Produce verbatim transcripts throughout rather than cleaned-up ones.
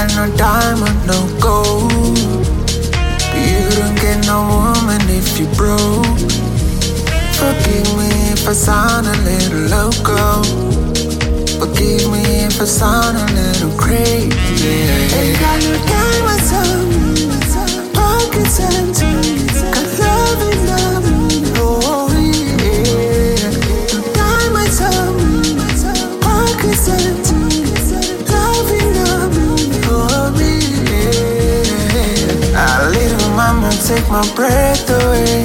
got no diamond, no gold. You don't get no woman if you broke. Forgive me if I sound a little loco. Forgive me if I sound a little crazy. Ain't got no diamonds on me, pockets empty. Got love and love, oh yeah. No diamonds on me, pockets empty. Mama, take my breath away.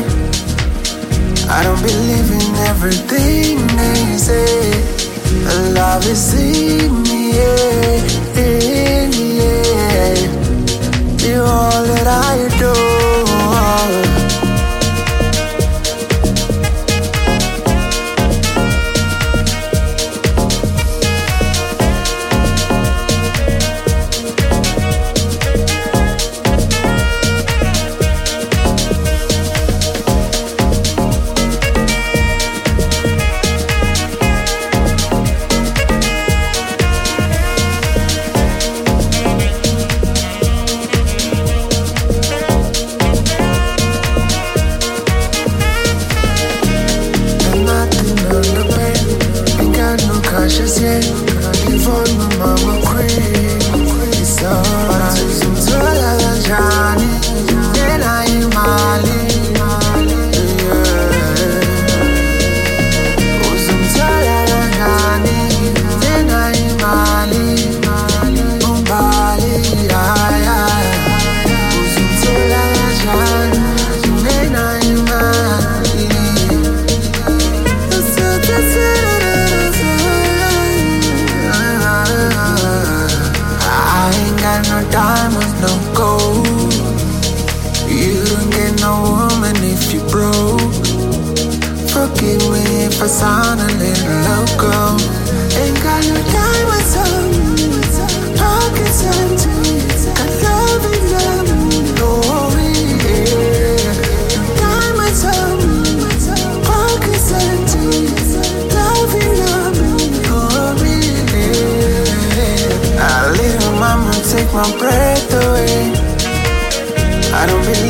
I don't believe in everything they say. Love is in me, yeah, yeah. You're all that I adore. My breath away. I don't believe